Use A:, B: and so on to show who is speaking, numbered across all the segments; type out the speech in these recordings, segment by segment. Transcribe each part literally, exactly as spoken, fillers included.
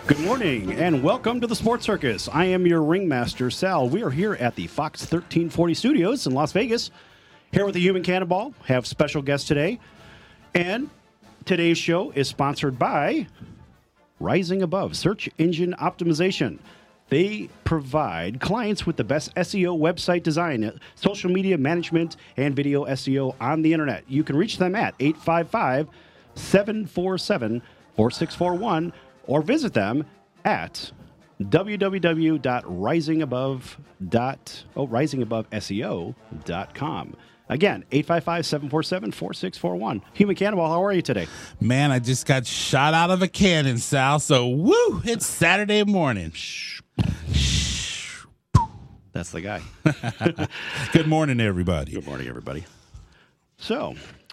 A: Good morning and welcome to the Sports Circus. I am your ringmaster, Sal. We are here at the Fox thirteen forty studios in Las Vegas, here with the Human Cannonball. Have special guests today. And today's show is sponsored by Rising Above Search Engine Optimization. They provide clients with the best S E O website design, social media management, and video S E O on the internet. You can reach them at eight five five, seven four seven, four six four one or visit them at w w w dot rising above dot S E O dot com. Again, eight five five, seven four seven, four six four one. Human Cannonball, how are you today?
B: Man, I just got shot out of a cannon, Sal. So, woo, it's Saturday morning.
A: That's the guy.
B: Good morning, everybody.
A: Good morning, everybody. So,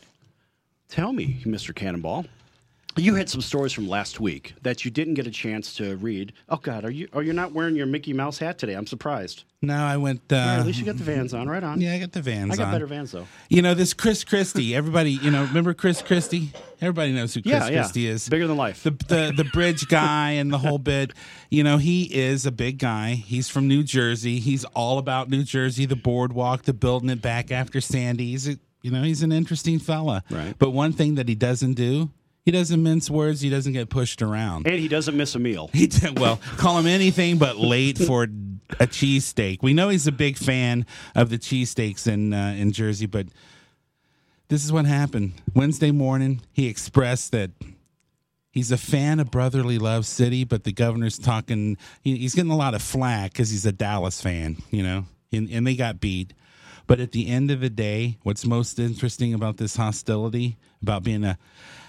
A: tell me, Mister Cannonball, you had some stories from last week that you didn't get a chance to read. Oh, God, are you? Oh, you're not wearing your Mickey Mouse hat today. I'm surprised.
B: No, I went. Uh,
A: All right, at least you got the Vans on. Right on.
B: Yeah, I got the Vans on.
A: I got on. better Vans, though.
B: You know, this Chris Christie, everybody, you know, remember Chris Christie? Everybody knows who Chris
A: yeah, yeah.
B: Christie is.
A: Bigger than life.
B: The, the, the bridge guy and the whole bit. You know, he is a big guy. He's from New Jersey. He's all about New Jersey, the boardwalk, the building it back after Sandy. He's a, you know, he's an interesting fella.
A: Right.
B: But one thing that he doesn't do, he doesn't mince words. He doesn't get pushed around.
A: And he doesn't miss a meal.
B: He did, well, call him anything but late for a cheesesteak. We know he's a big fan of the cheesesteaks in uh, in Jersey, but this is what happened. Wednesday morning, he expressed that he's a fan of Brotherly Love City, but the governor's talking. He, he's getting a lot of flack because he's a Dallas fan, you know, and, and they got beat. But at the end of the day, what's most interesting about this hostility, about being a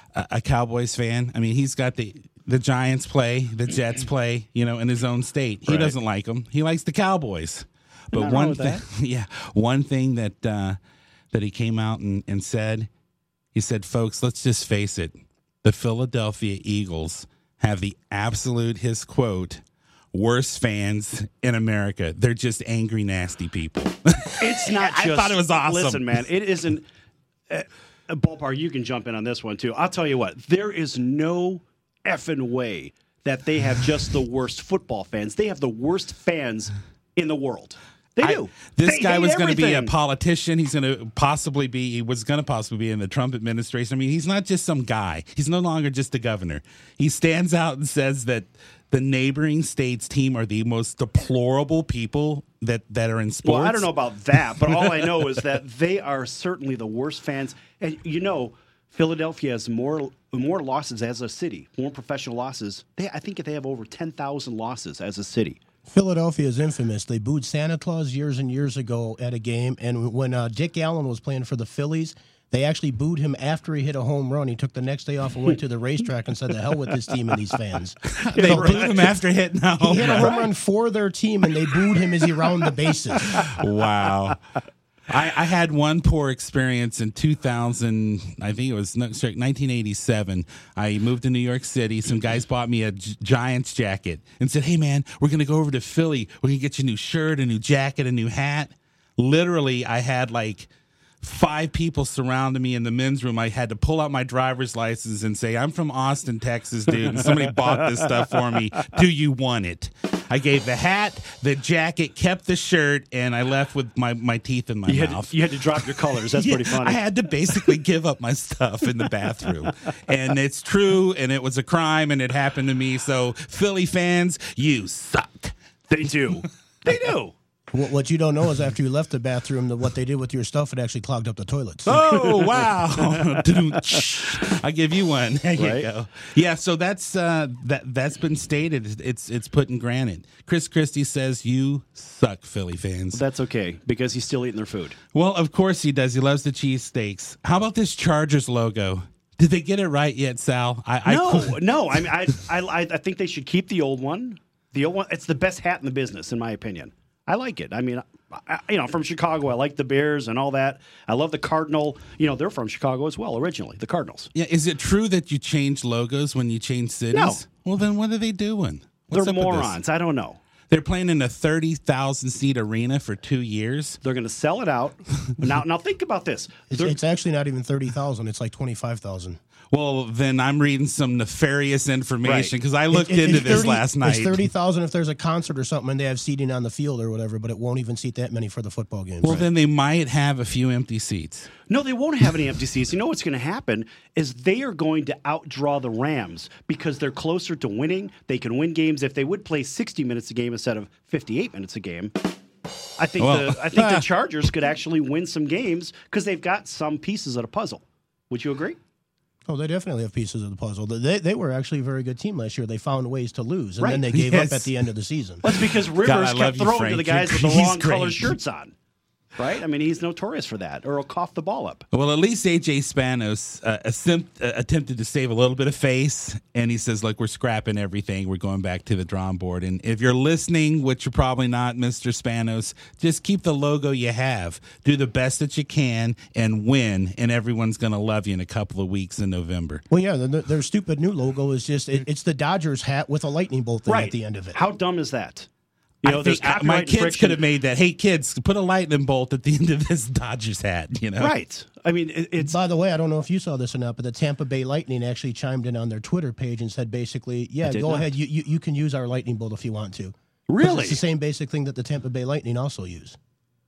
B: a Cowboys fan, I mean, he's got the the Giants play, the Jets play, you know, in his own state. He
A: right.
B: doesn't like them. He likes the Cowboys. But
A: Not
B: one thing, yeah, one thing that uh, that he came out and, and said, he said, folks, let's just face it, the Philadelphia Eagles have the absolute, his quote, worst fans in America. They're just angry, nasty people.
A: It's not just.
B: I thought it was awesome.
A: Listen, man, it isn't. Uh, Ballpark, you can jump in on this one, too. I'll tell you what, there is no effing way that they have just the worst football fans. They have the worst fans in the world. They do.
B: I, this
A: they
B: guy was going to be a
A: everything.
B: politician. He's going to possibly be, he was going to possibly be in the Trump administration. I mean, he's not just some guy. He's no longer just a governor. He stands out and says that the neighboring states team are the most deplorable people that, that are in sports.
A: Well, I don't know about that, but all I know is that they are certainly the worst fans. And, you know, Philadelphia has more more losses as a city, more professional losses. They, I think they have over ten thousand losses as a city.
C: Philadelphia is infamous. They booed Santa Claus years and years ago at a game, and when uh, Dick Allen was playing for the Phillies, they actually booed him after he hit a home run. He took the next day off and went to the racetrack and said, "The hell with this team and these fans."
B: They booed him after hitting a home
C: He hit a
B: run.
C: home run for their team, and they booed him as he rounded the bases.
B: Wow. I, I had one poor experience in two thousand. I think it was no, sorry, nineteen eighty-seven. I moved to New York City. Some guys bought me a G- Giants jacket and said, "Hey, man, we're going to go over to Philly. We're going to get you a new shirt, a new jacket, a new hat." Literally, I had like five people surrounding me in the men's room. I had to pull out my driver's license and say, "I'm from Austin, Texas, dude. And somebody bought this stuff for me. Do you want it?" I gave the hat, the jacket, kept the shirt, and I left with my, my teeth in my
A: You
B: mouth.
A: had, to, you had to drop your colors. That's
B: Yeah,
A: pretty funny.
B: I had to basically give up my stuff in the bathroom. And it's true, and it was a crime, and it happened to me. So, Philly fans, you suck.
A: They do. They do.
C: What what you don't know is after you left the bathroom, the, what they did with your stuff, it actually clogged up the toilets.
B: Oh, wow. I give you one. There you
A: Right.
B: go. Yeah, so that's uh, that, that's been stated. It's it's put in granted. Chris Christie says you suck, Philly fans.
A: That's okay, because he's still eating their food.
B: Well, of course he does. He loves the cheesesteaks. How about this Chargers logo? Did they get it right yet, Sal? I,
A: No,
B: I,
A: no. I mean, I, I, I think they should keep the old one. The old one. It's the best hat in the business, in my opinion. I like it. I mean, I, you know, from Chicago, I like the Bears and all that. I love the Cardinal. You know, they're from Chicago as well, originally, the Cardinals.
B: Yeah, is it true that you change logos when you change cities?
A: No.
B: Well, then what are they doing? What's
A: they're
B: up with this?
A: morons. I don't know.
B: They're playing in a thirty thousand seat arena for two years.
A: They're going to sell it out. now, now think about this.
C: It's, it's actually not even thirty thousand. It's like twenty-five thousand.
B: Well, then I'm reading some nefarious information
A: Right.
B: because I looked
C: It- it-
B: into
C: it's
B: this
C: thirty
B: last night.
C: It's thirty thousand if there's a concert or something and they have seating on the field or whatever, but it won't even seat that many for the football games.
B: Well, then they might have a few empty seats.
A: No, they won't have any empty seats. You know what's going to happen is they are going to outdraw the Rams because they're closer to winning. They can win games if they would play sixty minutes a game instead of fifty-eight minutes a game. I think
B: Well,
A: the I think the Chargers could actually win some games because they've got some pieces of the puzzle. Would you agree?
C: Oh, they definitely have pieces of the puzzle. They they were actually a very good team last year. They found ways to lose, and
A: Right.
C: then they gave
B: Yes.
C: up at the end of the season.
A: That's because Rivers
B: God, I love
A: kept
B: you,
A: throwing
B: Frank.
A: to the guys with the
B: He's
A: wrong colored
B: great.
A: shirts on. Right? I mean, he's notorious for that, or he'll cough the ball up.
B: Well, at least A J Spanos uh, attempt, uh, attempted to save a little bit of face, and he says, "Look, we're scrapping everything. We're going back to the drawing board." And if you're listening, which you're probably not, Mister Spanos, just keep the logo you have. Do the best that you can and win, and everyone's going to love you in a couple of weeks in November.
C: Well, yeah, the, their stupid new logo is just it, it's the Dodgers hat with a lightning bolt thing
A: Right.
C: at the end of it.
A: How dumb is that? You know,
B: I
A: there's
B: think, uh, my
A: copyright
B: kids
A: infringement.
B: could have made that. Hey, kids, put a lightning bolt at the end of this Dodgers hat. You know,
A: Right. I mean, it, it's
C: By the way, I don't know if you saw this or not, but the Tampa Bay Lightning actually chimed in on their Twitter page and said basically, yeah,
A: did
C: go
A: not.
C: ahead, you, you you can use our lightning bolt if you want to. 'Cause
A: really.
C: It's the same basic thing that the Tampa Bay Lightning also use.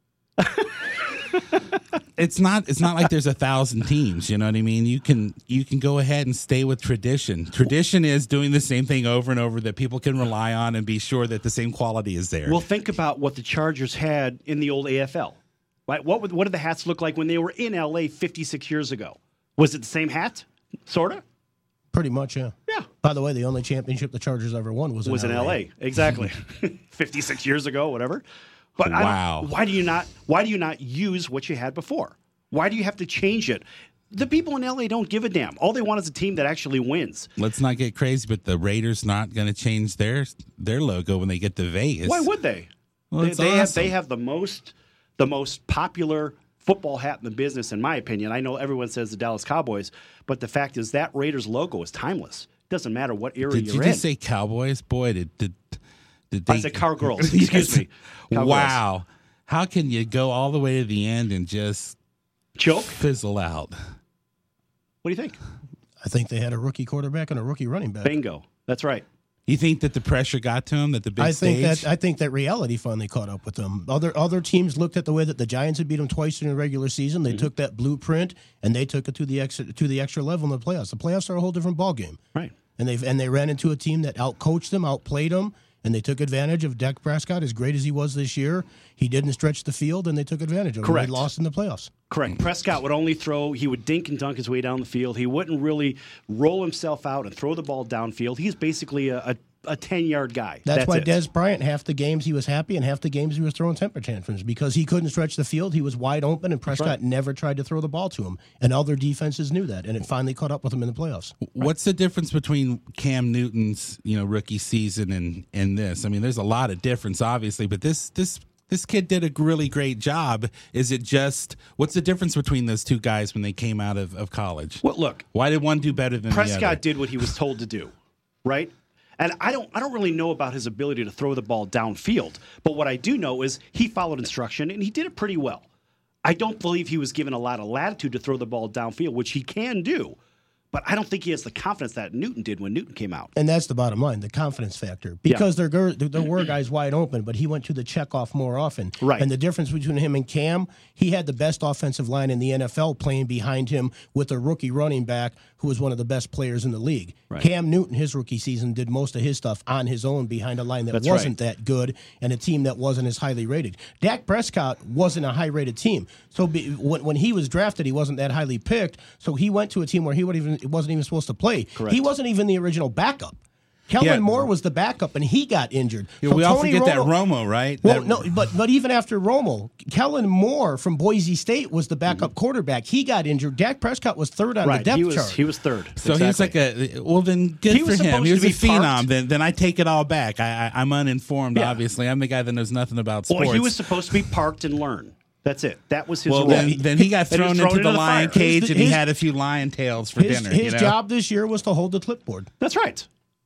B: it's not. It's not like there's a thousand teams. You know what I mean? You can you can go ahead and stay with tradition. Tradition is doing the same thing over and over that people can rely on and be sure that the same quality is there.
A: Well, think about what the Chargers had in the old A F L. Right? What would, what did the hats look like when they were in L A fifty-six years ago? Was it the same hat? Sort of?
C: Pretty much, yeah.
A: Yeah.
C: By the way, the only championship the Chargers ever won was in
A: Was in
C: L A.
A: L A. Exactly. fifty-six years ago, whatever. But I don't-
B: Wow.
A: why do you not why do you not use what you had before? Why do you have to change it? The people in L A don't give a damn. All they want is a team that actually wins.
B: Let's not get crazy, but the Raiders not going to change their their logo when they get to Vegas.
A: Why would they?
B: Well,
A: they
B: it's
A: they have
B: awesome.
A: they have the most the most popular football hat in the business, in my opinion. I know everyone says the Dallas Cowboys, but the fact is that Raiders logo is timeless. It doesn't matter what era
B: Did
A: you're
B: you
A: in.
B: just say Cowboys? Boy, did did did they?
A: I said Cowgirls. Excuse me. Cowgirls.
B: Wow, how can you go all the way to the end and just
A: Choke?
B: fizzle out?
A: What do you think?
C: I think they had a rookie quarterback and a rookie running back.
A: Bingo. That's right.
B: You think that the pressure got to him? That the big
C: I think
B: stage?
C: that I think that reality finally caught up with them. Other other teams looked at the way that the Giants had beat them twice in the regular season.
A: Mm-hmm.
C: They took that blueprint and they took it to the extra to the extra level in the playoffs. The playoffs are a whole different ballgame.
A: Right.
C: And they and they ran into a team that outcoached them, outplayed them, and they took advantage of Dak Prescott. As great as he was this year, he didn't stretch the field, and they took advantage of him.
A: Correct.
C: They lost in the playoffs.
A: Correct. Prescott would only throw, he would dink and dunk his way down the field. He wouldn't really roll himself out and throw the ball downfield. He's basically a, a, a ten-yard guy.
C: That's, why
A: it.
C: Des Bryant, half the games he was happy, and half the games he was throwing temper tantrums because he couldn't stretch the field. He was wide open, and Prescott
A: right.
C: never tried to throw the ball to him. And other defenses knew that, and it finally caught up with him in the playoffs.
B: What's the difference between Cam Newton's, you know, rookie season and and this? I mean, there's a lot of difference, obviously, but this this this kid did a really great job. Is it just what's the difference between those two guys when they came out of, of college?
A: Well, look,
B: Why did one do better than the
A: Prescott
B: other?
A: did what he was told to do, right? And I don't I don't really know about his ability to throw the ball downfield, but what I do know is he followed instruction and he did it pretty well. I don't believe he was given a lot of latitude to throw the ball downfield, which he can do, but I don't think he has the confidence that Newton did when Newton came out.
C: And that's the bottom line, the confidence factor. Because there, there there were guys wide open, but he went to the checkoff more often.
A: Right.
C: And the difference between him and Cam, he had the best offensive line in the N F L playing behind him with a rookie running back who was one of the best players in the league.
A: Right.
C: Cam Newton, his rookie season, did most of his stuff on his own behind a line that
A: That's
C: wasn't
A: right.
C: that good and a team that wasn't as highly rated. Dak Prescott wasn't a high-rated team. So be, when, when he was drafted, he wasn't that highly picked. So he went to a team where he would even, wasn't even supposed to play.
A: Correct.
C: He wasn't even the original backup. Kellen
B: Yeah.
C: Moore was the backup, and he got injured.
B: Yeah,
C: So
B: we all
C: Tony
B: forget that
C: Romo-
B: Romo, right?
C: Well,
B: That-
C: no, but but even after Romo, Kellen Moore from Boise State was the backup quarterback. He got injured. Dak Prescott was third on the
A: Right,
C: depth
A: he was
C: chart.
A: he was third.
B: So
A: Exactly.
B: he's like a well. Then good
A: He
B: for
A: was
B: him.
A: supposed
B: He was
A: to
B: a
A: be
B: phenom.
A: parked.
B: Then then I take it all back. I, I I'm uninformed.
A: Yeah.
B: Obviously, I'm the guy that knows nothing about sports.
A: Well, he was supposed to be parked and learn. That's it. That was his
B: Well,
A: role.
B: then, then he got
A: And
B: thrown,
A: he was
B: into the, lion
A: fire.
B: cage,
C: His-
B: and he
C: his-
B: had a few lion tails for
C: his
B: dinner.
C: his
B: you know?
C: job this year was to hold the clipboard.
A: That's right.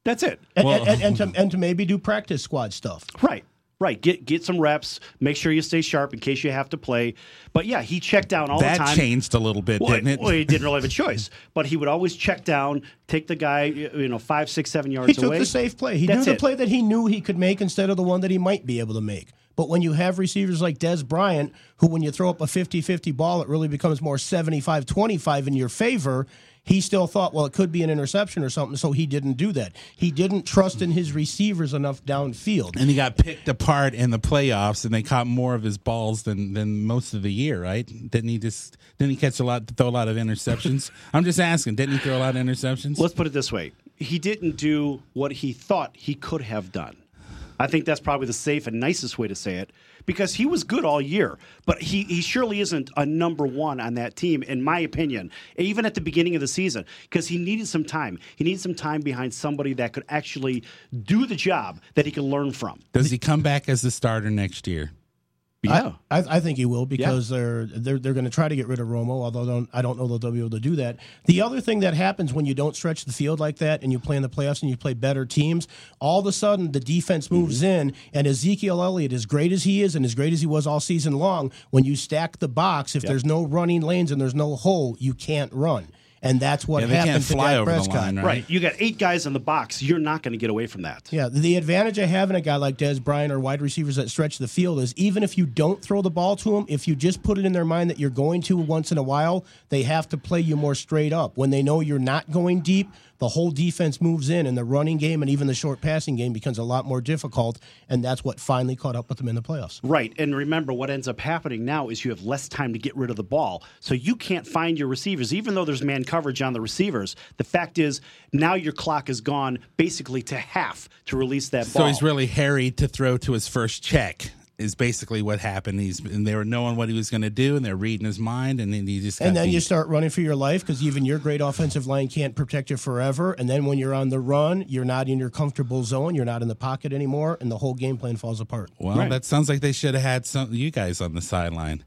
A: That's it.
C: And,
B: Well-
C: and, and, to, and to maybe do practice squad stuff.
A: Right. Right. Get get some reps. Make sure you stay sharp in case you have to play. But yeah, he checked down all
B: that
A: the time.
B: changed a little bit,
A: Well,
B: didn't it?
A: well, he didn't really have a choice. But he would always check down, take the guy, you know, five, six, seven yards
C: He took
A: away.
C: the safe play. He
A: That's
C: knew the
A: it.
C: play that he knew he could make instead of the one that he might be able to make. But when you have receivers like Des Bryant, who when you throw up a fifty-fifty ball, it really becomes more seventy-five twenty-five in your favor, he still thought, well, it could be an interception or something, so he didn't do that. He didn't trust in his receivers enough downfield.
B: And he got picked apart in the playoffs, and they caught more of his balls than, than most of the year, right? Didn't he just didn't he catch a lot, throw a lot of interceptions? I'm just asking, didn't he throw a lot of interceptions?
A: Let's put it this way. He didn't do what he thought he could have done. I think that's probably the safe and nicest way to say it, because he was good all year, but he, he surely isn't a number one on that team, in my opinion, even at the beginning of the season, because he needed some time. He needed some time behind somebody that could actually do the job that he could learn from.
B: Does he come back as the starter next year?
A: Yeah.
C: I, I, I think he will because they're they're they're going to try to get rid of Romo, although don't, I don't know that they'll be able to do that. The other thing that happens when you don't stretch the field like that and you play in the playoffs and you play better teams, all of a sudden the defense moves
A: Mm-hmm.
C: in, and Ezekiel Elliott, as great as he is and as great as he was all season long, when you stack the box, if
A: Yep.
C: there's no running lanes and there's no hole, you can't run. And that's what
B: Yeah, they
C: happened
B: can't
C: to
B: fly
C: Dak
B: over the
C: Prescott.
B: line, right?
A: Right. You got eight guys in the box. You're not going to get away from that.
C: Yeah, the advantage of having a guy like Des Bryant or wide receivers that stretch the field is even if you don't throw the ball to them, if you just put it in their mind that you're going to once in a while, they have to play you more straight up. When they know you're not going deep, the whole defense moves in, and the running game and even the short passing game becomes a lot more difficult, and that's what finally caught up with them in the playoffs.
A: Right. And remember, what ends up happening now is you have less time to get rid of the ball. So you can't find your receivers, even though there's man coverage on the receivers. The fact is, now your clock is gone basically to half to release that
B: So
A: ball.
B: he's really harried to throw to his first check. Is basically what happened. He's and they were knowing what he was going to do, and they're reading his mind, and then he just got
C: And then
B: beat.
C: you start running for your life because even your great offensive line can't protect you forever. And then when you're on the run, you're not in your comfortable zone. You're not in the pocket anymore, and the whole game plan falls apart.
B: Well,
A: Right.
B: that sounds like they should have had some you guys on the sideline.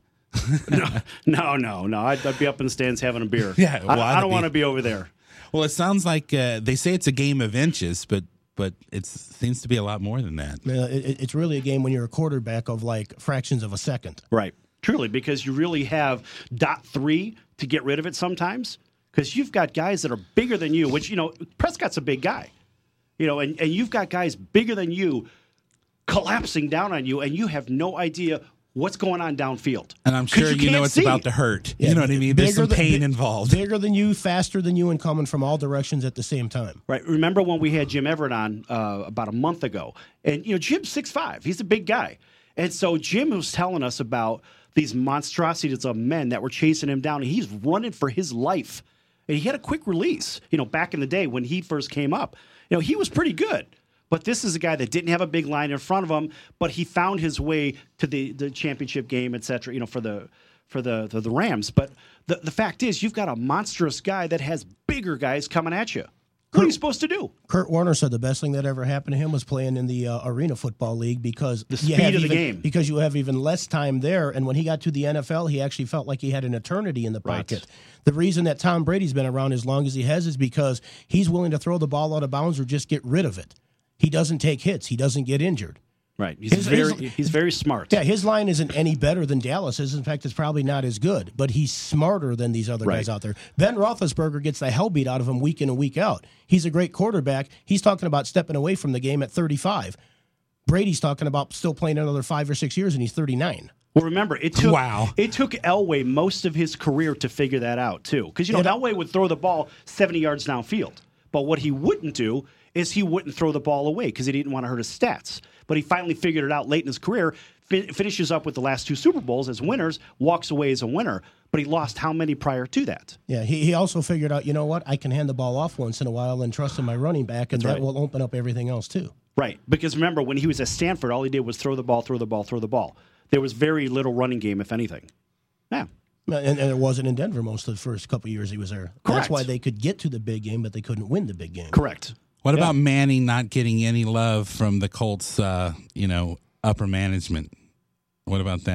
A: no, no, no. I'd, I'd be up in the stands having a beer.
B: Yeah,
A: I,
B: well,
A: I
B: I'd
A: don't
B: be-
A: want to be over there.
B: Well, it sounds like uh, they say it's a game of inches, but but it seems to be a lot more than that.
C: Uh, it, it's really a game when you're a quarterback of like fractions of a second.
A: Right. Truly, because you really have dot three to get rid of it sometimes. Because you've got guys that are bigger than you, which, you know, Prescott's a big guy. You know, and, and you've got guys bigger than you collapsing down on you, and you have no idea what's going on downfield.
B: And I'm
A: 'Cause
B: sure you, know
A: can't
B: it's
A: see.
B: about to hurt.
C: Yeah,
B: you know what I mean? There's
C: bigger
B: some
C: than-
B: pain
C: bi-
B: involved.
C: Bigger than you, faster than you, and coming from all directions at the same time.
A: Right. Remember when we had Jim Everett on uh, about a month ago? And, you know, Jim's six five. He's a big guy. And so Jim was telling us about these monstrosities of men that were chasing him down, and he's running for his life. And he had a quick release, you know, back in the day when he first came up. You know, he was pretty good. But this is a guy that didn't have a big line in front of him, but he found his way to the, the championship game, et cetera, you know, for the for the, the, the Rams. But the, the fact is, you've got a monstrous guy that has bigger guys coming at you. What are you supposed to do?
C: Kurt Warner said the best thing that ever happened to him was playing in the uh, Arena Football League because
A: The
C: you
A: speed
C: have
A: of the
C: even-
A: game.
C: because you have even less time there. And when he got to the N F L, he actually felt like he had an eternity in the
A: Right.
C: pocket. The reason that Tom Brady's been around as long as he has is because he's willing to throw the ball out of bounds or just get rid of it. He doesn't take hits. He doesn't get injured.
A: Right. He's
C: His-
A: very
C: his-
A: he's very smart.
C: Yeah, his line isn't any better than Dallas's. In fact, it's probably not as good, but he's smarter than these other guys
A: Right.
C: out there. Ben Roethlisberger gets the hell beat out of him week in and week out. He's a great quarterback. He's talking about stepping away from the game at thirty-five. Brady's talking about still playing another five or six years, and he's thirty-nine.
A: Well, remember, it took
B: Wow.
A: it took Elway most of his career to figure that out too, because you know
C: And-
A: Elway would throw the ball seventy yards downfield, but what he wouldn't do is he wouldn't throw the ball away because he didn't want to hurt his stats. But he finally figured it out late in his career. Fi- finishes up with the last two Super Bowls as winners, walks away as a winner. But he lost how many prior to that?
C: Yeah, he, he also figured out, you know what, I can hand the ball off once in a while and trust in my running back, and
A: That's
C: that
A: right.
C: will open up everything else too.
A: Right, because remember when he was at Stanford, all he did was throw the ball, throw the ball, throw the ball. There was very little running game, if anything. Yeah.
C: And, and it wasn't in Denver most of the first couple of years he was there.
A: Correct.
C: That's why they could get to the big game, but they couldn't win the big game.
A: Correct.
B: What
A: Yeah.
B: about Manning not getting any love from the Colts, uh, you know, upper management? What about that?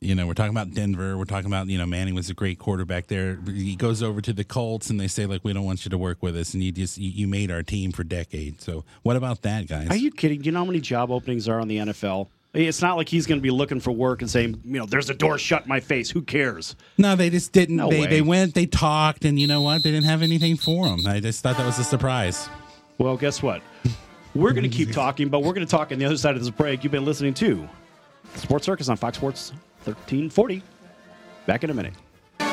B: You know, we're talking about Denver. We're talking about, you know, Manning was a great quarterback there. He goes over to the Colts and they say, like, we don't want you to work with us. And you just, you, you made our team for decades. So what about that, guys?
A: Are you kidding? Do you know how many job openings are on the N F L? It's not like he's going to be looking for work and saying, you know, there's a door shut in my face. Who cares?
B: No, they just didn't.
A: No
B: they,
A: way.
B: they went, they talked, and you know what? They didn't have anything for them. I just thought that was a surprise.
A: Well, guess what? We're going to keep talking, but we're going to talk on the other side of this break. You've been listening to Sports Circus on Fox Sports thirteen forty. Back in a minute.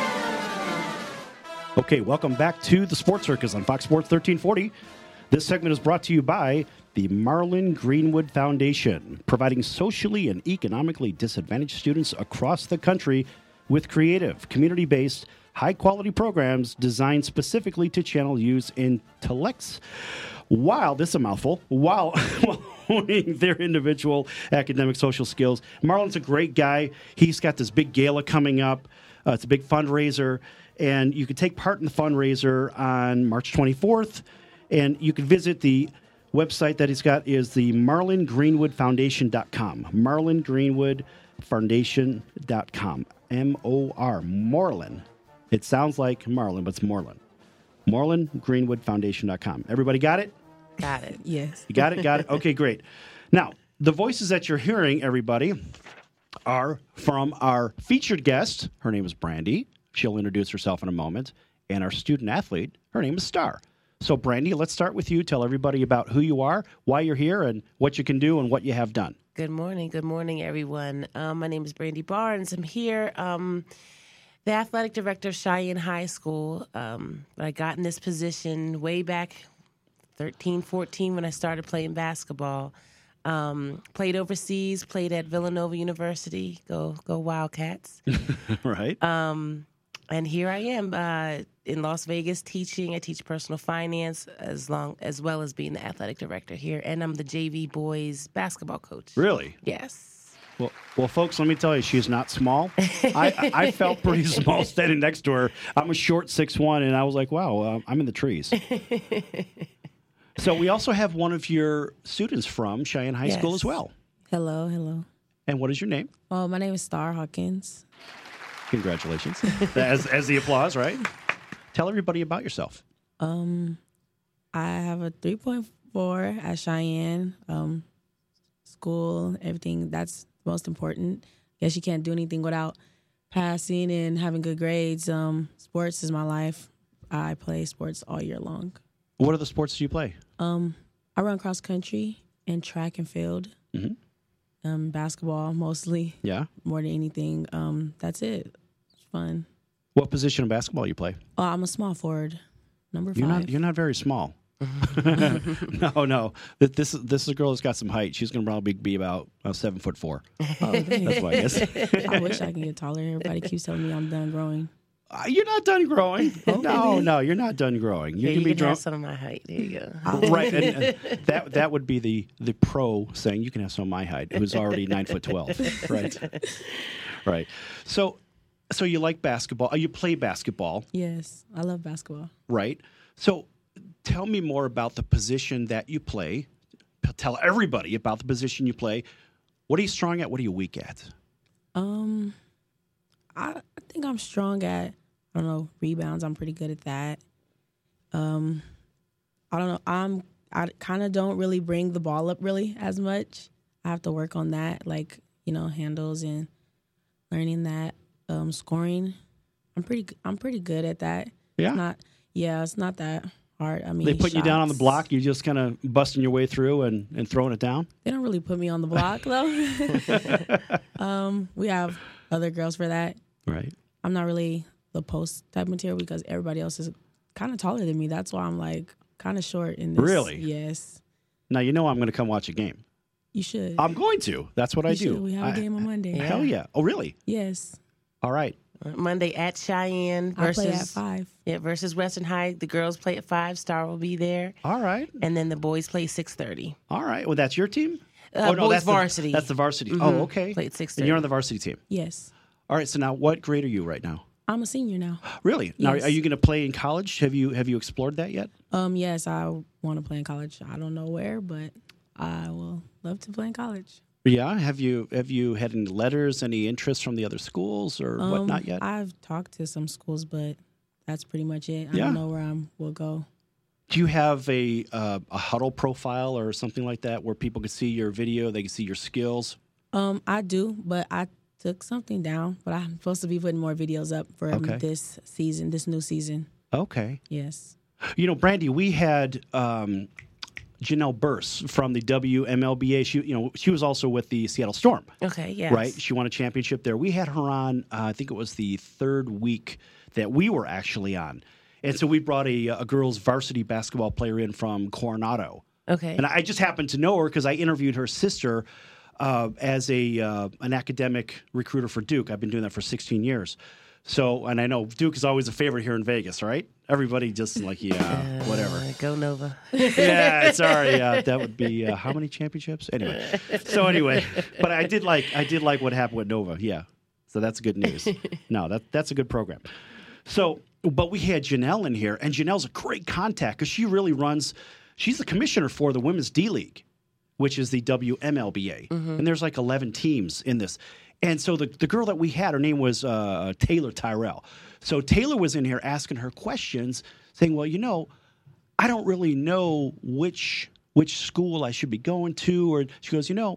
A: Okay, welcome back to the Sports Circus on Fox Sports thirteen forty. This segment is brought to you by the Marlin Greenwood Foundation, providing socially and economically disadvantaged students across the country with creative, community-based, high-quality programs designed specifically to channel youth intellects, while, this is a mouthful, while honing their individual academic social skills. Marlon's a great guy. He's got this big gala coming up. Uh, it's a big fundraiser, and you can take part in the fundraiser on March twenty-fourth, and you can visit the website that he's got is the marlin greenwood foundation dot com. marlin greenwood foundation dot com. M O R, Moreland. It sounds like Marlin, but it's Moreland. marlin greenwood foundation dot com. Everybody got it?
D: Got it.
E: Yes.
A: You got it? Got it? Okay, great. Now, the voices that you're hearing, everybody, are from our featured guest. Her name is Brandy. She'll introduce herself in a moment. And our student athlete, her name is Star. So, Brandy, let's start with you. Tell everybody about who you are, why you're here, and what you can do and what you have done.
D: Good morning. Good morning, everyone. Um, my name is Brandy Barnes. I'm here, um, the athletic director of Cheyenne High School. Um, I got in this position way back thirteen, fourteen when I started playing basketball. Um, played overseas, played at Villanova University. Go, go Wildcats.
A: Right?
D: Um, and here I am uh, in Las Vegas teaching. I teach personal finance as long as well as being the athletic director here, and I'm the J V boys basketball coach.
A: Really?
D: Yes.
A: Well, well, folks, let me tell you, she's not small. I, I felt pretty small standing next to her. I'm a short six one, and I was like, wow, uh, I'm in the trees. So we also have one of your students from Cheyenne High School
E: Yes.
A: as well.
E: Hello, hello.
A: And what is your name?
E: Well, my name is Star Hawkins.
A: Congratulations. as, as the applause, right? Tell everybody about yourself.
E: Um, I have a three point four at Cheyenne. Um, school, everything, that's most important. Guess you can't do anything without passing and having good grades. Um, sports is my life. I play sports all year long.
A: What other sports do you play?
E: Um, I run cross country and track and field.
A: Mhm.
E: Um, basketball mostly,
A: Yeah.
E: more than anything. Um, that's it. It's fun.
A: What position of basketball you play?
E: Oh, I'm a small forward, number
A: You're
E: five.
A: not. You're not very small. no, no. Th- This is this is a girl that's got some height. She's going to probably be about uh, seven foot four.
E: Oh, dang.
A: That's why I guess.
E: I wish I could get taller. Everybody keeps telling me I'm done growing.
A: Uh, you're not done growing. No, no, you're not done growing. You
D: Here,
A: can
D: you
A: be
D: can
A: drunk.
D: have some of my height. There you go.
A: Right, and, and that that would be the the pro saying you can have some of my height, who's already nine foot twelve. Right, right. So, so you like basketball? uh, You play basketball,
E: Yes, I love basketball.
A: right? So, tell me more about the position that you play. P- Tell everybody about the position you play. What are you strong at? What are you weak at?
E: Um, I, I think I'm strong at, I don't know, rebounds. I'm pretty good at that. Um, I don't know. I'm I kind of don't really bring the ball up really as much. I have to work on that, like, you know, handles and learning that. Um, scoring, I'm pretty g- I'm pretty good at that.
A: Yeah.
E: It's not yeah, it's not that hard. I mean,
A: They put you down on the
E: shots-
A: block. You're just kind of busting your way through and, and throwing it down.
E: They don't really put me on the block though. um, we have other girls for that.
A: Right.
E: I'm not really the post type material because everybody else is kind of taller than me. That's why I'm like kind of short in this.
A: Really?
E: Yes.
A: Now you know I'm going to come watch a game.
E: You should.
A: I'm going to. That's what I
E: You
A: do.
E: should. We have a
A: I-
E: game on Monday.
D: Yeah.
A: Hell yeah! Oh, really?
E: Yes.
A: All right.
D: Monday at Cheyenne
E: I
D: versus
E: play at five.
D: yeah versus Western High. The girls play at five. Star will be there,
A: All right.
D: and then the boys play six thirty.
A: All right. Well, that's your team?
D: Uh, boys
A: that's
D: varsity.
A: The, that's the varsity.
D: Mhm.
A: Oh, okay.
D: Play at six
A: And you're on
D: thirty.
A: the varsity team.
E: Yes.
A: All right. So now, what grade are you right now?
E: I'm a senior now.
A: Really? Now,
E: Yes.
A: are you going to play in college? Have you Have you explored that yet?
E: Um, yes, I want to play in college. I don't know where, but I will love to play in college.
A: Yeah. Have you have you had any letters, any interest from the other schools or
E: Um,
A: whatnot yet?
E: I've talked to some schools, but that's pretty much it. I
A: Yeah.
E: don't know where I will go.
A: Do you have a uh, a huddle profile or something like that where people can see your video, they can see your skills?
E: Um, I do, but I took something down. But I'm supposed to be putting more videos up for um,
A: Okay.
E: this season, this new season.
A: Okay.
E: Yes.
A: You know, Brandy, we had um, Janelle Burse from the W M L B A. She, you know, she was also with the Seattle Storm,
D: Okay, yes.
A: right? She won a championship there. We had her on. Uh, I think it was the third week that we were actually on, and so we brought a, a girls' varsity basketball player in from Coronado,
D: Okay.
A: and I just happened to know her because I interviewed her sister uh, as a uh, an academic recruiter for Duke. I've been doing that for sixteen years. So, and I know Duke is always a favorite here in Vegas, right? Everybody just like, yeah, whatever.
D: Uh, go Nova.
A: Yeah, sorry. Uh, that would be uh, how many championships? Anyway. So anyway, but I did like I did like what happened with Nova. Yeah. So that's good news. No, that that's a good program. So, but we had Janelle in here, and Janelle's a great contact because she really runs. She's the commissioner for the Women's D League, which is the W M L B A, and there's like eleven teams in this. And so the, the girl that we had, her name was uh, Taylor Tyrell. So Taylor was in here asking her questions, saying, well, you know, I don't really know which which school I should be going to. Or she goes, you know,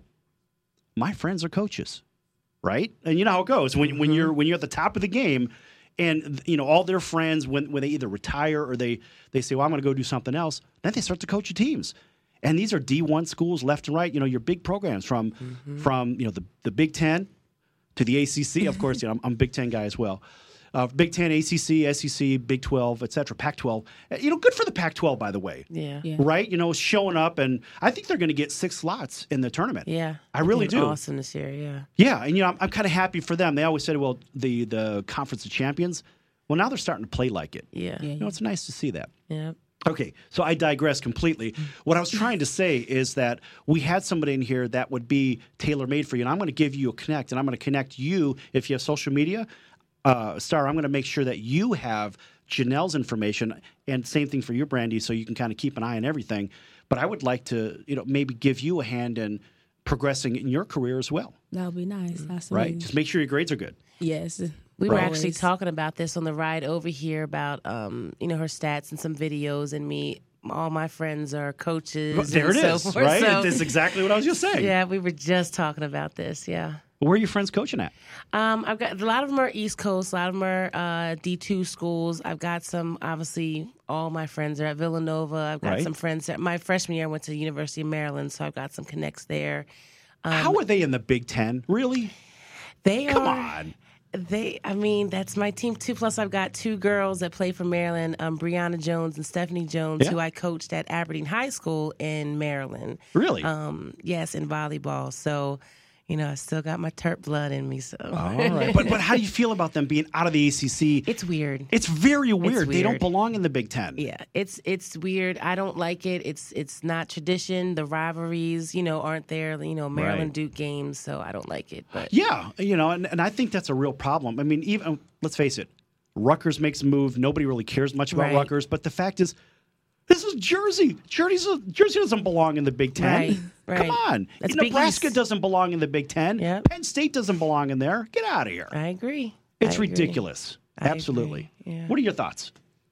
A: my friends are coaches, right? And you know how it goes. When, when you're when you're at the top of the game and, you know, all their friends, when, when they either retire or they, they say, well, I'm going to go do something else, then they start to coach your teams. And these are D one schools left and right, you know, your big programs from, mm-hmm. from you know, the, the Big Ten to the A C C, of course. You know, I'm, I'm a Big Ten guy as well. Uh, Big Ten, A C C, S E C, Big twelve, et cetera, Pac twelve. Uh, You know, good for the Pac twelve, by the way.
D: Yeah.
E: Yeah.
A: Right? You know, showing up, and I think they're going to get six slots in the tournament.
D: Yeah.
A: I really
D: They're
A: do.
D: Awesome this year, yeah.
A: Yeah, and you know, I'm, I'm kind of happy for them. They always said, well, the the Conference of Champions. Well, now they're starting to play like it.
D: Yeah.
E: Yeah.
A: You know, it's nice to see that.
D: Yeah.
A: Okay, so I digress completely. What I was trying to say is that we had somebody in here that would be tailor-made for you, and I'm going to give you a connect, and I'm going to connect you if you have social media. Uh, Star, I'm going to make sure that you have Janelle's information, and same thing for you, Brandy, so you can kind of keep an eye on everything. But I would like to, you know, maybe give you a hand in progressing in your career as well,
E: That would be nice. That's
A: right?
E: amazing.
A: Just make sure your grades are good.
E: Yes.
D: We were
A: Right.
D: actually
E: Always.
D: talking about this on the ride over here about, um, you know, her stats and some videos, and me. All my friends are coaches.
A: There
D: and
A: it
D: so
A: is,
D: forth.
A: right?
D: So,
A: That's exactly what I was just saying.
D: yeah, we were just talking about this. Yeah.
A: Where are your friends coaching at?
D: Um, I've got a lot of them are East Coast. A lot of them are uh, D two schools. I've got some. Obviously, all my friends are at Villanova. I've got
A: Right.
D: some friends. That, my freshman year, I went to the University of Maryland, so I've got some connects there.
A: How are they in the Big Ten? Really?
D: They
A: Come
D: are.
A: on.
D: They, I mean, that's my team too. Plus, I've got two girls that play for Maryland, um, Brianna Jones and Stephanie Jones,
A: Yeah.
D: who I coached at Aberdeen High School in Maryland.
A: Really?
D: Um, yes, in volleyball. So, you know, I still got my Terp blood in me. So,
A: All right. But but how do you feel about them being out of the A C C?
D: it's weird.
A: It's very weird. They don't
D: weird.
A: belong in the Big Ten.
D: Yeah, it's it's weird. I don't like it. It's it's not tradition. The rivalries, you know, aren't there. You know, Maryland
A: Right.
D: Duke games, so I don't like it. But
A: Yeah, you know, and, and I think that's a real problem. I mean, even let's face it, Rutgers makes a move. Nobody really cares much about
D: Right.
A: Rutgers, but the fact is, this is Jersey. Jersey's a, Jersey doesn't belong in the Big Ten.
D: Right,
A: Come
D: right.
A: on.
D: That's Big
A: Nebraska
D: East.
A: doesn't belong in the Big Ten.
D: Yep.
A: Penn State doesn't belong in there. Get out of here.
D: I agree.
A: It's
D: I agree.
A: ridiculous.
D: I
A: Absolutely.
D: agree, yeah.
A: What are your thoughts?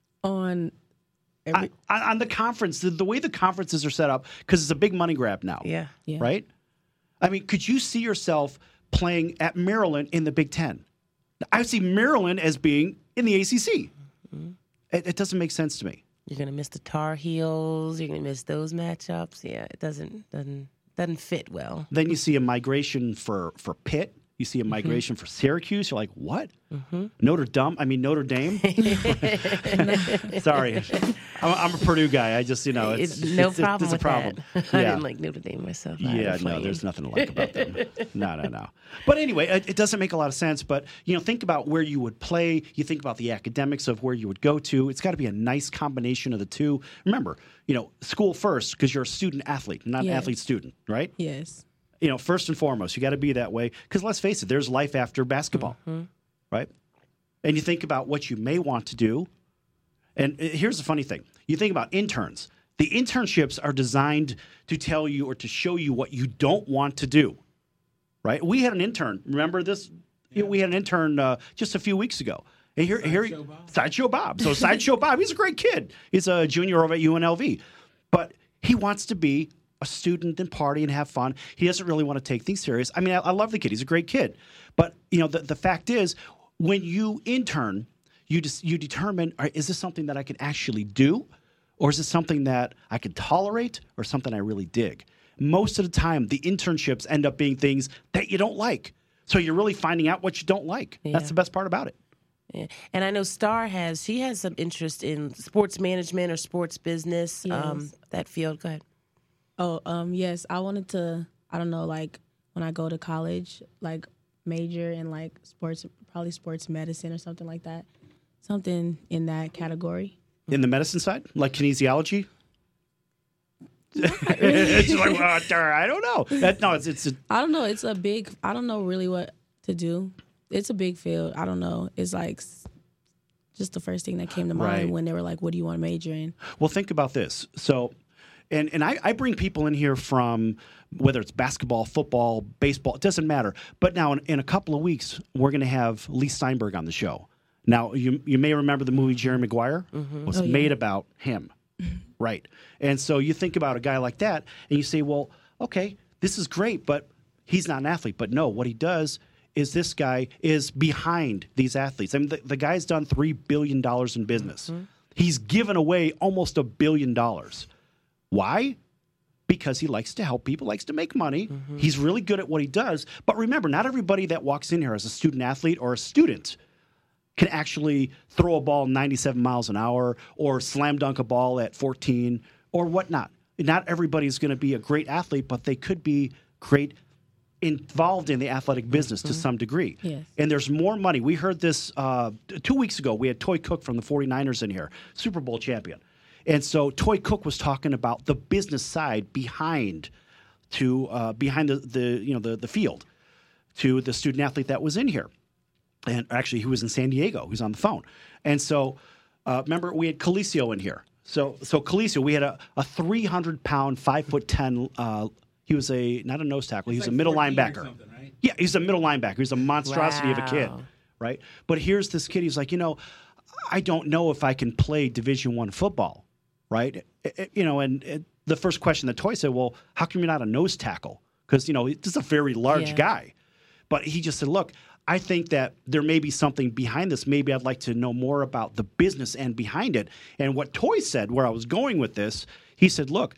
E: On
A: On,
E: every,
A: on on the conference, the, the way the conferences are set up, because it's a big money grab now.
D: Yeah.
E: yeah.
A: Right? I mean, could you see yourself playing at Maryland in the Big Ten? I see Maryland as being in the A C C.
D: Mm-hmm.
A: It, it doesn't make sense to me.
D: You're gonna miss the Tar Heels. You're gonna miss those matchups. Yeah, it doesn't doesn't doesn't fit well.
A: Then you see a migration for, for Pitt. You see a migration for Syracuse. You're like, what? Notre Dame? I mean, Notre Dame? Sorry. I'm, I'm a Purdue guy. I just, you know, it's,
D: It's no
A: it's,
D: problem
A: it's a
D: with
A: problem.
D: that. I
A: Yeah.
D: didn't like Notre Dame myself. I had
A: Yeah,
D: a
A: no,
D: flame.
A: there's nothing to like about them. No, no, no. But anyway, it, it doesn't make a lot of sense. But, you know, think about where you would play. You think about the academics of where you would go to. It's got to be a nice combination of the two. Remember, you know, school first because you're a student athlete, not an
E: Yes.
A: athlete student, right?
E: Yes.
A: You know, first and foremost, you got to be that way. Because let's face it, there's life after basketball, right? And you think about what you may want to do. And uh, here's the funny thing. You think about interns. The internships are designed to tell you or to show you what you don't want to do. right? We had an intern. Remember this? Yeah. We had an intern uh, just a few weeks ago. And here, here,
B: Sideshow Bob.
A: Sideshow Bob. So Sideshow Bob, he's a great kid. He's a junior over at U N L V, but he wants to be a student and party and have fun. He doesn't really want to take things serious. I mean, I, I love the kid. He's a great kid. But, you know, the, the fact is, when you intern, you just you determine, all right, is this something that I can actually do? Or is it something that I can tolerate or something I really dig? Most of the time, the internships end up being things that you don't like. So you're really finding out what you don't like.
D: Yeah.
A: That's the best part about it.
D: Yeah. And I know Star has, she has some interest in sports management or sports business,
E: Yes.
D: um, that field. Go ahead.
E: Oh, um, yes. I wanted to, I don't know, like when I go to college, like major in like sports, probably sports medicine or something like that. Something in that category.
A: In the medicine side, like kinesiology? It's just like, well, I don't know. That, no, it's, it's a,
E: I don't know. It's a big, I don't know really what to do. It's a big field. I don't know. It's like s- just the first thing that came to mind
A: Right.
E: when they were like, what do you want to major in?
A: well, think about this. So, and, and I, I bring people in here from whether it's basketball, football, baseball, it doesn't matter. But now in, in a couple of weeks, we're going to have Lee Steinberg on the show. Now, you you may remember the movie Jerry Maguire was
E: Oh, yeah.
A: made about him. Right. And so you think about a guy like that and you say, well, okay, this is great, but he's not an athlete. But no, what he does is this guy is behind these athletes. I mean, the, the guy's done three billion dollars in business. Mm-hmm. He's given away almost a billion dollars. Why? Because he likes to help people, likes to make money. Mm-hmm. He's really good at what he does. But remember, not everybody that walks in here as a student athlete or a student can actually throw a ball ninety-seven miles an hour or slam dunk a ball at fourteen or whatnot. Not everybody's going to be a great athlete, but they could be great involved in the athletic business to some degree.
E: Yes.
A: And there's more money. We heard this uh, two weeks ago. We had Toy Cook from the forty-niners in here, Super Bowl champion. And so Toy Cook was talking about the business side behind to uh, behind the, the you know the, the field to the student athlete that was in here. And actually, he was in San Diego. He was on the phone. And so, uh, remember, we had Calicio in here. So, so Calicio, we had a, a three hundred pound, five foot ten. Uh, he was a not a nose tackle. He was
B: like
A: a middle
B: fourteen or
A: linebacker.
B: something, right?
A: Yeah, he's a middle linebacker. He's a monstrosity of a kid,
D: Wow.
A: right? But here's this kid. He's like, you know, I don't know if I can play Division One football, right? It- it- you know, and it, the first question that Toy said, well, how come you're not a nose tackle? Because you know, he's just a very large
D: Yeah.
A: guy. But he just said, look, I think that there may be something behind this. Maybe I'd like to know more about the business and behind it. And what Toy said, where I was going with this, he said, look,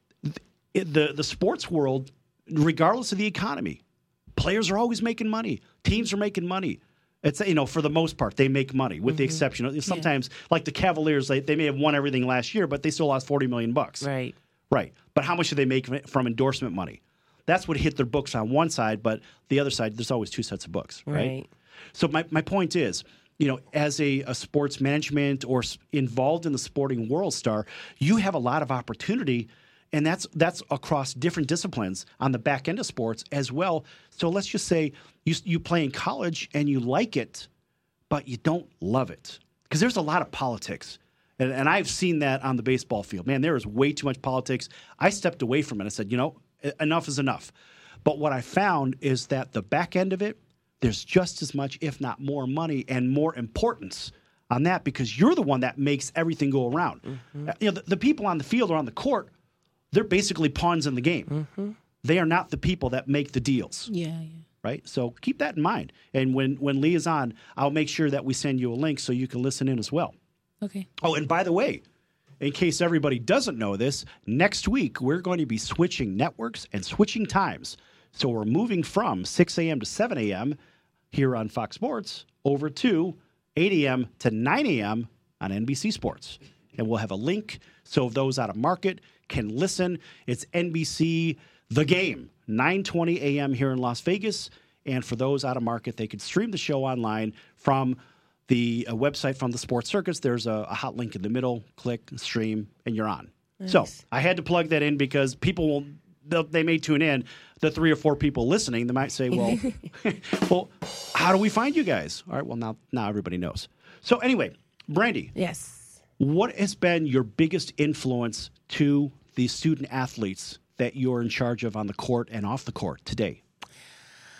A: th- the, the sports world, regardless of the economy, players are always making money. Teams are making money. It's, you know, for the most part, they make money, with the exception of sometimes, like the Cavaliers, they, they may have won everything last year, but they still lost forty million bucks.
D: Right.
A: Right. But how much do they make from endorsement money? That's what hit their books on one side, but the other side, there's always two sets of books, right?
D: Right.
A: So my, my point is, you know, as a, a sports management or s- involved in the sporting world star, you have a lot of opportunity, and that's that's across different disciplines on the back end of sports as well. So let's just say you you play in college and you like it, but you don't love it because there's a lot of politics. And, and I've seen that on the baseball field. Man, there is way too much politics. I stepped away from it. I said, you know, enough is enough. But what I found is that the back end of it, there's just as much, if not more money and more importance on that because you're the one that makes everything go around. Mm-hmm. You know, the, the people on the field or on the court, they're basically pawns in the game. Mm-hmm. They are not the people that make the deals.
E: Yeah, yeah.
A: Right? So keep that in mind. And when, when Lee is on, I'll make sure that we send you a link so you can listen in as well.
E: Okay.
A: Oh, and by the way, in case everybody doesn't know this, next week we're going to be switching networks and switching times. So we're moving from six a.m. to seven a.m. here on Fox Sports over to eight a.m. to nine a.m. on N B C Sports. And we'll have a link so those out of market can listen. It's N B C The Game, nine twenty a.m. here in Las Vegas. And for those out of market, they could stream the show online from the uh, website from the Sports Circus. There's a, a hot link in the middle. Click, stream, and you're on.
D: Nice.
A: So I had to plug that in because people will, they'll- they may tune in. The three or four people listening, they might say, well, well, how do we find you guys? All right, well, now, now everybody knows. So anyway, Brandy,
D: Yes.
A: what has been your biggest influence to the student athletes that you're in charge of on the court and off the court today?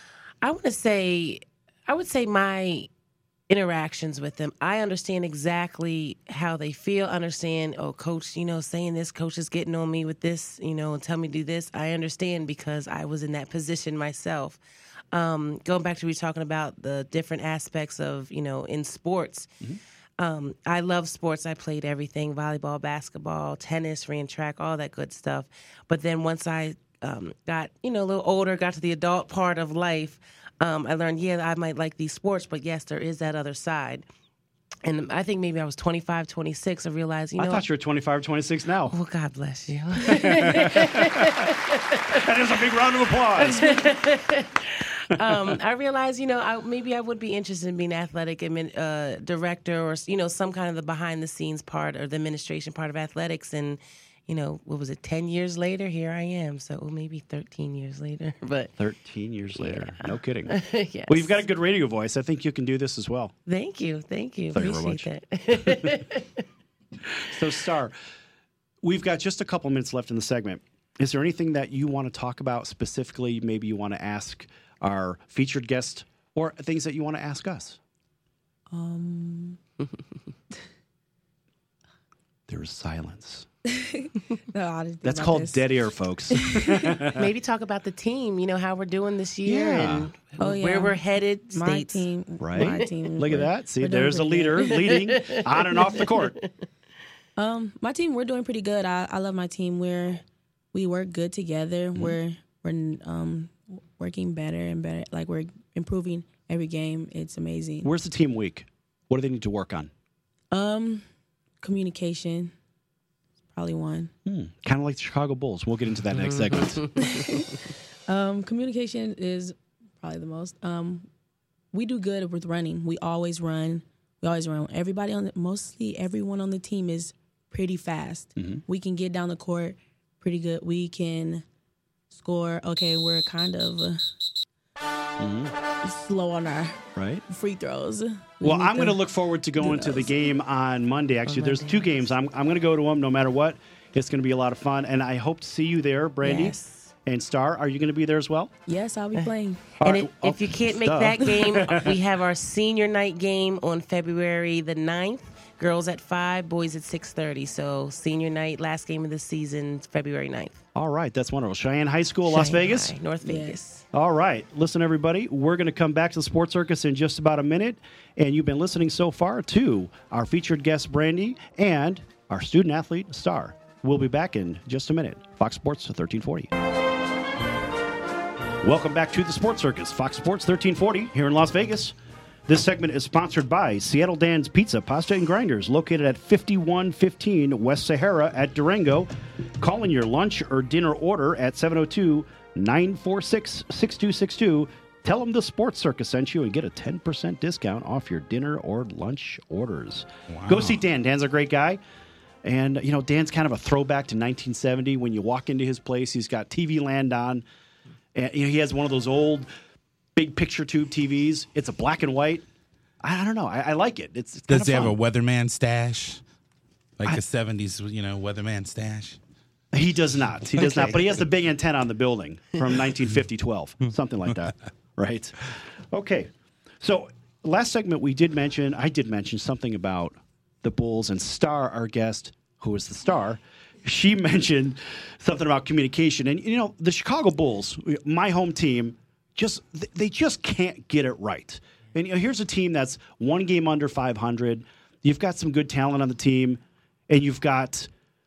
D: I want to say, I would say my interactions with them, I understand exactly how they feel. Understand, oh, coach, you know, saying this, coach is getting on me with this, you know, and tell me to do this. I understand because I was in that position myself. Um, going back to we were talking about the different aspects of, you know, in sports. Mm-hmm. Um, I love sports. I played everything, volleyball, basketball, tennis, ran track, all that good stuff. But then once I um, got, you know, a little older, got to the adult part of life, um, I learned, yeah, I might like these sports, but yes, there is that other side. And I think maybe I was twenty-five, twenty-six. I realized, you know.
A: I thought you were twenty-five or twenty-six now.
D: Well, God bless you.
A: That is a big round of applause.
D: um, I realized, you know, I, maybe I would be interested in being athletic admin, uh, director or, you know, some kind of the behind-the-scenes part or the administration part of athletics. And, you know, what was it, ten years later, here I am. So well, maybe thirteen years later. But
A: thirteen years later.
D: Yeah.
A: No kidding.
D: Yes.
A: Well, you've got a good radio voice. I think you can do this as well.
D: Thank you. Thank you.
A: Thank you very
D: Appreciate that.
A: So, Star, we've got just a couple minutes left in the segment. Is there anything that you want to talk about specifically? Maybe you want to ask our featured guest or things that you want to ask us?
E: Um,
A: There is silence.
E: no, I didn't think
A: That's
E: about
A: called
E: this.
A: dead air, folks.
D: Maybe talk about the team, you know, how we're doing this year
A: Yeah.
D: and
E: Oh, yeah.
D: where we're headed.
E: My
D: States.
E: team,
A: Right?
E: My team.
A: Look at
E: we're-
A: that. See,
E: we're doing
A: there's a
E: pretty
A: leader
E: good.
A: leading on and off the court.
E: Um, my team, we're doing pretty good. I, I love my team. We're we work good together.
A: Mm-hmm.
E: We're we're um working better and better. Like we're improving every game. It's amazing.
A: Where's the team weak? What do they need to work on?
E: Um, communication, probably one.
A: Hmm. Kind of like the Chicago Bulls. We'll get into that next segment.
E: Um, communication is probably the most. Um, we do good with running. We always run. We always run. Everybody on the, mostly everyone on the team is pretty fast.
A: Mm-hmm.
E: We can get down the court pretty good. We can score. Okay, we're kind of uh,
A: Mm-hmm.
E: slow on our
A: Right?
E: free throws. We
A: Well,
E: need
A: I'm going to
E: to
A: look forward to going to the
E: those.
A: game on Monday. Actually,
E: On
A: there's
E: Monday.
A: two games. I'm, I'm going to go to them no matter what. It's going to be a lot of fun. And I hope to see you there, Brandy.
D: Yes.
A: And Star, are you going to be there as well?
E: Yes, I'll be playing.
A: All
D: And
A: right.
D: if,
A: Oh,
D: if you can't make
A: duh.
D: that game, we have our senior night game on February the ninth. Girls at five, boys at six thirty. So senior night, last game of the season, February ninth.
A: All right. That's wonderful. Cheyenne High School, Las
D: Shanghai,
A: Vegas.
D: North
E: Yes.
D: Vegas.
A: All right. Listen, everybody, we're going to come back to the Sports Circus in just about a minute. And you've been listening so far to our featured guest, Brandy, and our student athlete, Star. We'll be back in just a minute. Fox Sports thirteen forty. Welcome back to the Sports Circus, Fox Sports thirteen forty here in Las Vegas. This segment is sponsored by Seattle Dan's Pizza, Pasta, and Grinders, located at fifty-one fifteen West Sahara at Durango. Call in your lunch or dinner order at seven oh two, nine four six, six two six two. Tell them the Sports Circus sent you and get a ten percent discount off your dinner or lunch orders. Go see Dan. Dan's a great guy. And, you know, Dan's kind of a throwback to nineteen seventy. When you walk into his place, he's got T V Land on. And, you know, he has one of those old big picture tube T Vs. It's a black and white. I, I don't know. I, I like it. It's, it's
B: Does
A: kinda
B: he have a
A: fun.
B: weatherman stash? Like
A: I-
B: the seventies, you know, weatherman stash?
A: He does not. He does not.
B: Okay.
A: But he has the big antenna on the building from nineteen fifty twelve, something like that. Right? Okay. So last segment we did mention, I did mention something about the Bulls, and Star, our guest, who is the star, she mentioned something about communication. And, you know, the Chicago Bulls, my home team, just they just can't get it right. And you know, here's a team that's one game under five hundred. You've got some good talent on the team, and you've got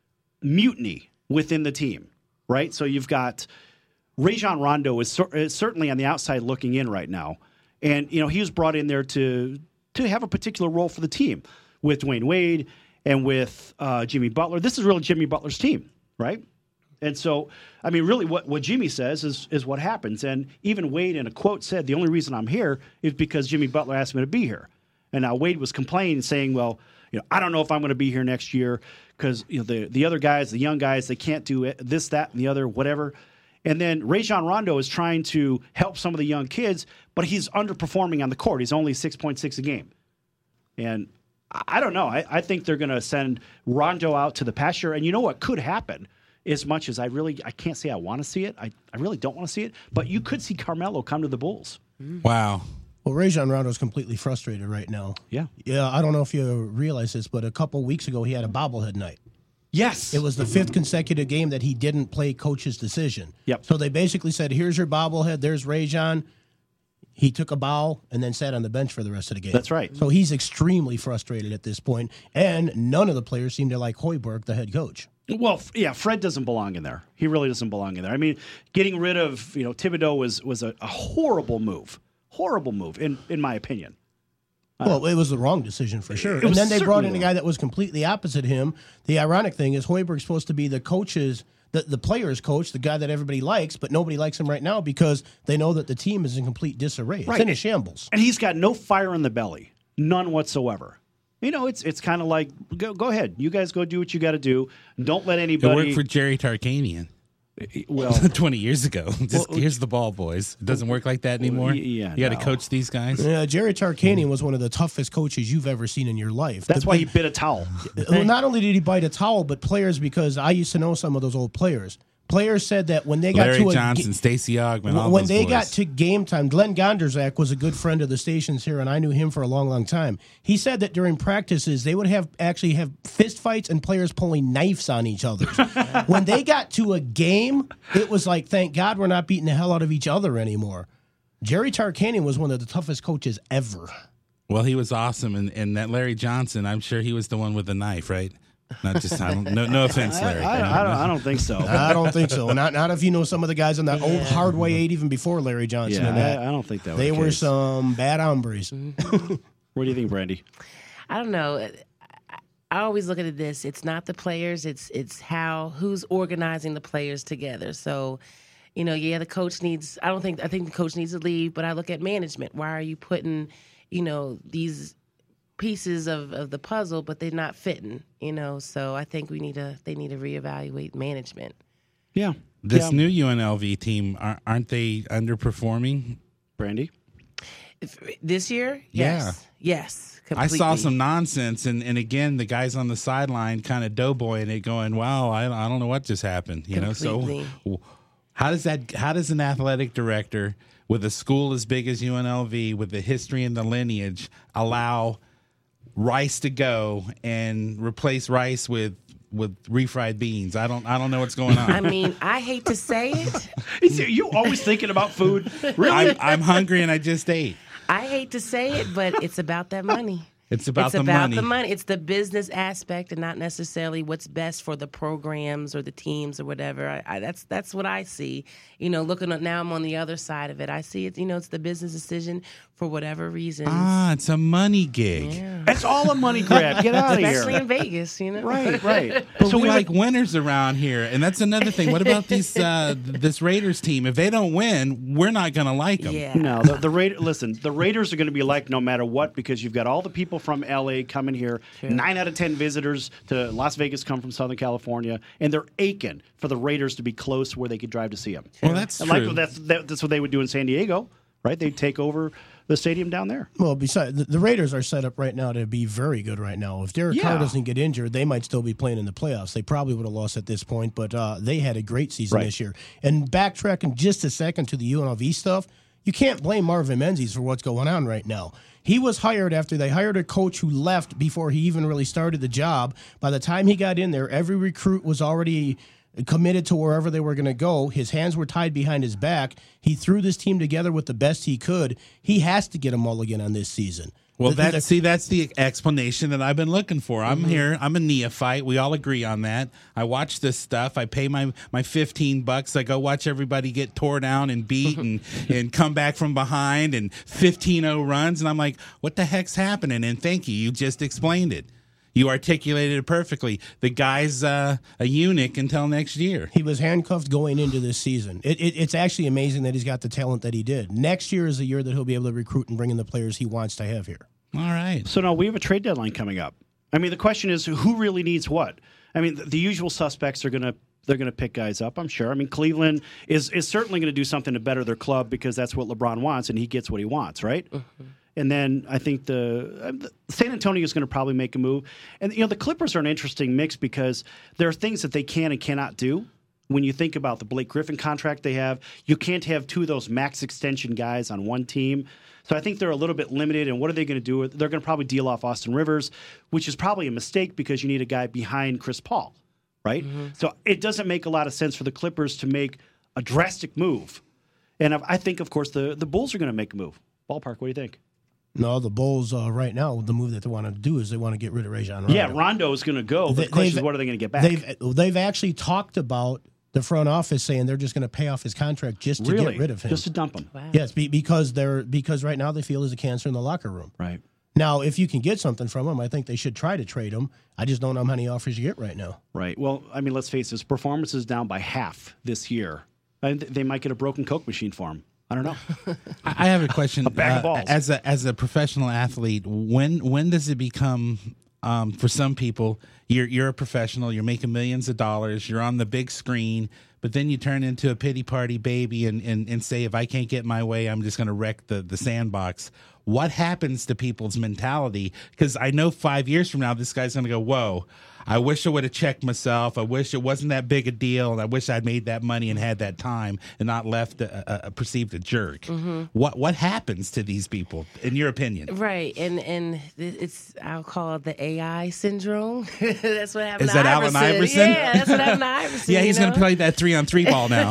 A: mutiny within the team, right? So you've got Rajon Rondo is, cer- is certainly on the outside looking in right now, and you know he was brought in there to to have a particular role for the team with Dwayne Wade and with uh, Jimmy Butler. This is really Jimmy Butler's team, right? And so, I mean, really, what, what Jimmy says is is what happens. And even Wade, in a quote, said, "The only reason I'm here is because Jimmy Butler asked me to be here." And now Wade was complaining, saying, "Well, you know, I don't know if I'm going to be here next year because you know the the other guys, the young guys, they can't do it, this, that, and the other, whatever." And then Rajon Rondo is trying to help some of the young kids, but he's underperforming on the court. He's only six point six a game. And I, I don't know. I, I think they're going to send Rondo out to the pasture. And you know what could happen? As much as I really, I can't say I want to see it. I, I really don't want to see it. But you could see Carmelo come to the Bulls.
B: Wow.
C: Well, Rajon Rondo's completely frustrated right now.
A: Yeah.
C: Yeah, I don't know if you realize this, but a couple weeks ago he had a bobblehead night.
A: Yes.
C: It was the fifth consecutive game that he didn't play coach's decision.
A: Yep.
C: So they basically said, here's your bobblehead, there's Rajon. He took a bow and then sat on the bench for the rest of the game.
A: That's right.
C: So he's extremely frustrated at this point, and none of the players seem to like Hoiberg, the head coach.
A: Well, f- yeah, Fred doesn't belong in there. He really doesn't belong in there. I mean, getting rid of, you know, Thibodeau was was a, a horrible move. Horrible move, in, in my opinion.
C: Well, it was the wrong decision for sure.
A: It
C: And
A: was
C: then they brought in
A: certainly
C: a guy that was completely opposite him. The ironic thing is Hoiberg's supposed to be the coach's, the, the player's coach, the guy that everybody likes, but nobody likes him right now because they know that the team is in complete disarray. It's
A: Right.
C: in a shambles.
A: And he's got no fire in the belly, none whatsoever. You know, it's it's kind of like, go, go ahead. You guys go do what you got to do. Don't let
B: It
A: anybody.
B: worked for Jerry Tarkanian
A: well,
B: twenty years ago. Just here's the ball, boys. It doesn't work like that anymore.
A: y- yeah,
B: you got to
A: no.
B: coach these guys.
C: Yeah, Jerry Tarkanian was one of the toughest coaches you've ever seen in your life.
A: that's
C: The-
A: why he bit a towel.
C: Well, not only did he bite a towel, but players, because I used to know some of those old players. Players said that when they got
B: Larry
C: to a
B: Johnson, Stacey Ogman, all
C: when
B: those
C: they
B: boys.
C: got to game time, Glenn Gondrzak was a good friend of the stations here, and I knew him for a long, long time. He said that during practices, they would have actually have fist fights and players pulling knives on each other. When they got to a game, it was like, thank God we're not beating the hell out of each other anymore. Jerry Tarkanian was one of the toughest coaches ever.
B: Well, he was awesome, and, and that Larry Johnson, I'm sure he was the one with the knife, right? Not just I don't, no, no offense, Larry.
A: I, I, I, don't, I don't think so.
C: I don't think so. Not not if you know some of the guys on that old Hardway eight, even before Larry Johnson.
A: yeah,
C: and that.
A: I, I don't think that.
C: They
A: was the
C: were
A: case.
C: some bad hombres.
A: What do you think, Brandy?
D: I don't know. I, I always look at this. It's not the players. It's it's how who's organizing the players together. So, you know, yeah, the coach needs. I don't think. I think the coach needs to leave. But I look at management. Why are you putting, you know, these pieces of, of the puzzle, but they're not fitting. You know, so I think we need to. They need to reevaluate management.
A: Yeah,
B: This
A: yeah.
B: new U N L V team, are, aren't they underperforming?
A: Brandy.
D: If, this year,
B: Yeah.
D: yes, yes.
B: I
D: Completely.
B: saw some nonsense, and, and again, the guys on the sideline kind of doughboying it, going, "Wow, I, I don't know what just happened." You know,
D: Completely.
B: so how does that? How does an athletic director with a school as big as U N L V, with the history and the lineage, allow Rice to go and replace Rice with with refried beans? I don't. I don't know what's going on.
D: I mean, I hate to say it.
A: Is you always thinking about food? Really?
B: I'm, I'm hungry and I just ate.
D: I hate to say it, but it's about that money.
B: It's about
D: it's
B: the
D: about
B: money.
D: the money. It's the business aspect, and not necessarily what's best for the programs or the teams or whatever. I, I, that's that's what I see. You know, looking at now, I'm on the other side of it. I see it. You know, it's the business decision for whatever reasons.
B: Ah, it's a money gig.
D: Yeah.
A: It's all a money grab. Get out of
D: Especially
A: here.
D: in Vegas, you know.
A: Right, right.
B: But
A: So
B: we
A: we
B: like
A: like.
B: winners around here, and that's another thing. What about these uh, this Raiders team? If they don't win, we're not going to like them.
D: Yeah.
A: No, the, the Raiders. Listen, the Raiders are going to be liked no matter what because you've got all the people from L A coming here. Nine out of ten visitors to Las Vegas come from Southern California, and they're aching for the Raiders to be close where they could drive to see them.
B: Well, that's
A: And
B: true.
A: like that's that, that's what they would do in San Diego, right? They'd take over the stadium down there.
C: Well, besides, the, the Raiders are set up right now to be very good right now. If Derek Carr
A: Yeah.
C: doesn't get injured, they might still be playing in the playoffs. They probably would have lost at this point, but uh, they had a great season
A: Right.
C: this year. And backtracking just a second to the U N L V stuff, you can't blame Marvin Menzies for what's going on right now. He was hired after they hired a coach who left before he even really started the job. By the time he got in there, every recruit was already committed to wherever they were going to go. His hands were tied behind his back. He threw this team together with the best he could. He has to get a mulligan on this season.
B: Well,
C: Th- th-
B: that see, that's the explanation that I've been looking for. I'm
A: Mm-hmm.
B: here. I'm a neophyte. We all agree on that. I watch this stuff. I pay my my fifteen bucks. I go watch everybody get tore down and beat and and come back from behind and fifteen oh runs. And I'm like, what the heck's happening? And thank you. You just explained it. You articulated it perfectly. The guy's uh, a eunuch until next year.
C: He was handcuffed going into this season. It, it, it's actually amazing that he's got the talent that he did. Next year is the year that he'll be able to recruit and bring in the players he wants to have here.
B: All right.
A: So now we have a trade deadline coming up. I mean, the question is who really needs what? I mean, the, the usual suspects are going to they're going to pick guys up, I'm sure. I mean, Cleveland is is certainly going to do something to better their club because that's what LeBron wants, and he gets what he wants, right? Mm-hmm. And then I think the, uh, the San Antonio is going to probably make a move, and you know the Clippers are an interesting mix because there are things that they can and cannot do. when you think about the Blake Griffin contract they have, you can't have two of those max extension guys on one team. So I think they're a little bit limited. And what are they going to do? They're going to probably deal off Austin Rivers, which is probably a mistake because you need a guy behind Chris Paul, right? Mm-hmm. So it doesn't make a lot of sense for the Clippers to make a drastic move. And I think, of course, the, the Bulls are going to make a move. Ballpark, what do you think?
C: No, the Bulls uh, right now, the move that they want to do is they want to get rid of Rajon Rondo.
A: Yeah, Rondo is going to go. But
C: They-
A: the question
C: they've-
A: is, what are they going to get back?
C: They've they've actually talked about the front office saying they're just going to pay off his contract just to
A: really?
C: get rid of him.
A: Just to dump him.
D: Wow.
C: Yes, be, because they're because right now they feel there's a cancer in the locker room.
A: Right.
C: Now, if you can get something from him, I think they should try to trade him. I just don't know how many offers you get right now.
A: Right. Well, I mean, let's face it, his performance is down by half this year. And they might get a broken Coke machine for him. I don't know.
B: I I have a question.
A: A bag of
B: Uh,
A: balls.
B: as a as a professional athlete, when when does it become um, for some people you're you're a professional, you're making millions of dollars, you're on the big screen, but then you turn into a pity party baby and, and, and say, if I can't get my way, I'm just going to wreck the, the sandbox. What happens to people's mentality? Because I know five years from now, this guy's going to go, whoa, I wish I would have checked myself. I wish it wasn't that big a deal. And I wish I'd made that money and had that time and not left a, a, a perceived a jerk. Mm-hmm. What what happens to these people, in your opinion?
D: Right, and and it's I'll call it the A I syndrome. That's what happened.
B: Is
D: to
B: that Allen Iverson?
D: Yeah, that's what happened to Iverson.
B: Yeah, he's
D: you know?
B: going to play that three on three ball now.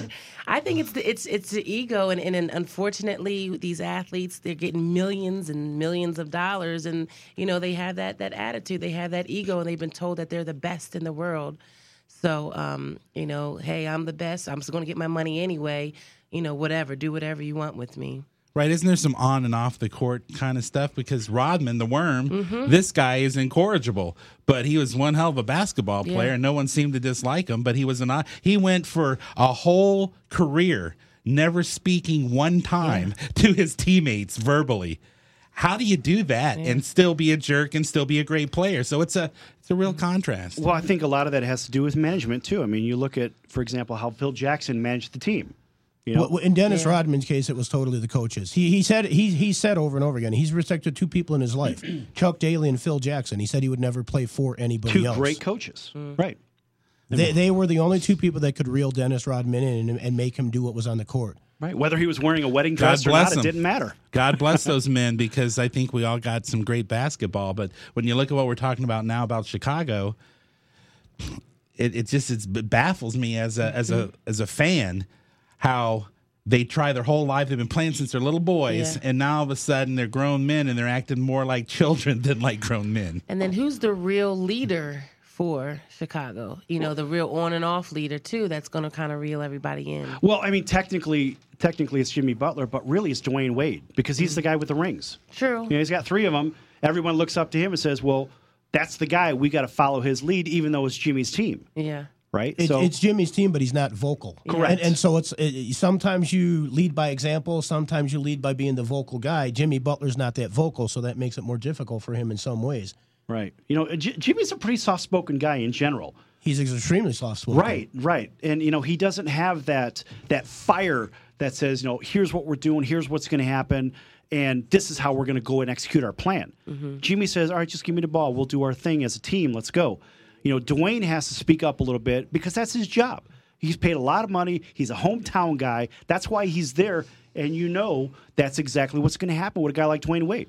D: I think it's the, it's it's the ego, and, and and unfortunately, these athletes, they're getting millions and millions of dollars, and you know they have that that attitude, they have that ego, and they've been told that they're the best in the world. So, um, you know, hey, I'm the best. I'm just going to get my money anyway. You know, whatever, do whatever you want with me.
B: Right, isn't there some on and off the court kind of stuff? Because Rodman, the worm,
D: Mm-hmm.
B: this guy is incorrigible, but he was one hell of a basketball player,
D: Yeah.
B: and no one seemed to dislike him. But he was an he went for a whole career never speaking one time to his teammates verbally. How do you do that and still be a jerk and still be a great player? So it's a it's a real contrast.
A: Well, I think a lot of that has to do with management, too. I mean, you look at, for example, how Phil Jackson managed the team. You know?
C: Well, in Dennis
D: Yeah.
C: Rodman's case, it was totally the coaches. He he said he he said over and over again he's respected two people in his life, Chuck Daly and Phil Jackson. He said he would never play for anybody
A: Two
C: else.
A: great coaches. Right.
C: They they were the only two people that could reel Dennis Rodman in and, and make him do what was on the court.
A: Right. Whether he was wearing a wedding
B: God
A: dress or
B: bless
A: not,
B: him.
A: it didn't matter.
B: God bless those men, because I think we all got some great basketball. But when you look at what we're talking about now about Chicago, it, it just it's, it baffles me as a as a as a fan how they try their whole life. They've been playing since they're little boys,
D: Yeah.
B: and now all of a sudden they're grown men and they're acting more like children than like grown men.
D: And then who's the real leader for Chicago? You know, the real on and off leader too. That's going to kind of reel everybody in.
A: Well, I mean, technically, technically it's Jimmy Butler, but really it's Dwayne Wade because he's the guy with the rings.
D: True.
A: You know, he's got three of them. Everyone looks up to him and says, well, that's the guy. We got to follow his lead, even though it's Jimmy's team,
D: Yeah.
A: right?
C: It,
A: so
C: it's Jimmy's team, but he's not vocal.
A: Correct.
C: And, and so it's it, sometimes you lead by example, sometimes you lead by being the vocal guy. Jimmy Butler's not that vocal, so that makes it more difficult for him in some ways.
A: right. You know, J- Jimmy's a pretty soft-spoken guy in general.
C: He's extremely soft spoken.
A: Right, right. And, you know, he doesn't have that that fire that says, you know, here's what we're doing, here's what's going to happen, and this is how we're going to go and execute our plan.
D: Mm-hmm.
A: Jimmy says, all right, just give me the ball. We'll do our thing as a team. Let's go. You know, Dwayne has to speak up a little bit because that's his job. He's paid a lot of money. He's a hometown guy. That's why he's there. And you know that's exactly what's going to happen with a guy like Dwayne Wade.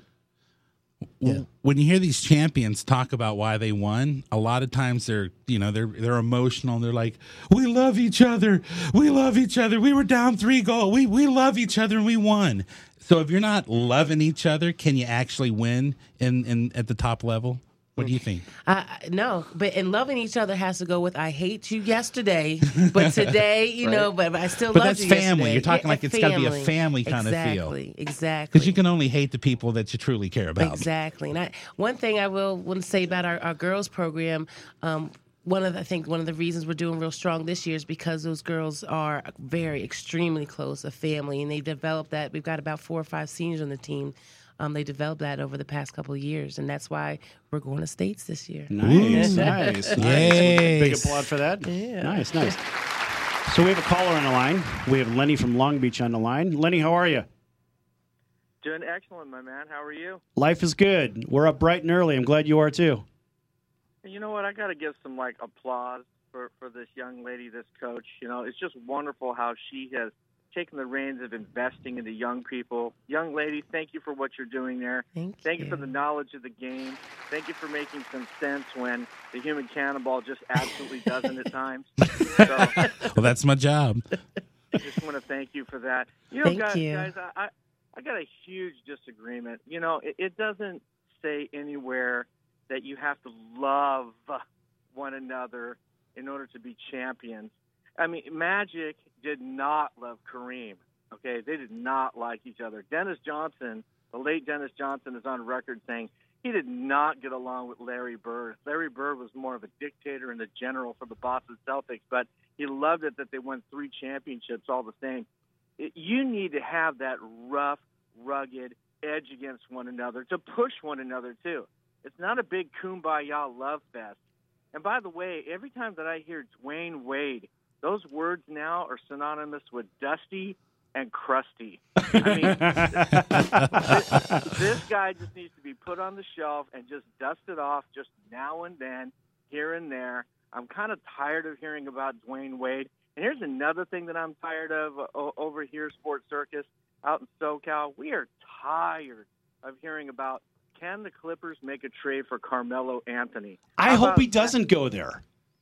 B: Yeah. When you hear these champions talk about why they won, a lot of times they're, you know, they're they're emotional. They're like, "We love each other. We love each other. We were down three goals. We we love each other and we won." So if you're not loving each other, can you actually win in, in at the top level? What do you think?
D: Uh, no, but and loving each other has to go with I hate you yesterday, but today, you know, but, but I still
B: But
D: love
B: that's
D: you
B: family.
D: yesterday.
B: You're talking
D: Yeah,
B: like it's gotta be a
D: family.
B: family kind of feel.
D: Exactly, exactly.
B: Because you can only hate the people that you truly care about.
D: Exactly. And I, one thing I will want to say about our, our girls program, um, one of the, I think one of the reasons we're doing real strong this year is because those girls are very extremely close, a family, and they developed that. We've got about four or five seniors on the team. Um, they developed that over the past couple of years, and that's why we're going to states this year.
A: Nice, nice, nice.
C: Yes.
A: Big applaud for that. Nice, nice. So we have a caller on the line. We have Lenny from Long Beach on the line. Lenny, how are you?
F: Doing excellent, my man. How are you?
A: Life is good. We're up bright and early. I'm glad you are too.
F: You know what? I got to give some like applause for, for this young lady, this coach. You know, it's just wonderful how she has taken the reins of investing into young people. Young lady, thank you for what you're doing there.
D: Thank,
F: thank
D: you.
F: you for the knowledge of the game. Thank you for making some sense when the human cannonball just absolutely doesn't at times. So,
B: Well, that's my job.
F: I just want to thank you for that. You know,
D: Thank
F: guys,
D: you.
F: guys I, I, I got a huge disagreement. You know, it, it doesn't say anywhere that you have to love one another in order to be champions. I mean, Magic did not love Kareem. Okay, they did not like each other. Dennis Johnson, the late Dennis Johnson, is on record saying he did not get along with Larry Bird. Larry Bird was more of a dictator and a general for the Boston Celtics, but he loved it that they won three championships all the same. It, you need to have that rough, rugged edge against one another to push one another, too. It's not a big kumbaya love fest. And by the way, every time that I hear Dwayne Wade, those words now are synonymous with dusty and crusty. I mean, this, this guy just needs to be put on the shelf and just dusted off just now and then, here and there. I'm kind of tired of hearing about Dwayne Wade. And here's another thing that I'm tired of uh, over here, Sports Circus, out in SoCal. We are tired of hearing about, can the Clippers make a trade for Carmelo Anthony?
A: I
F: How
A: hope
F: about
A: he doesn't go there.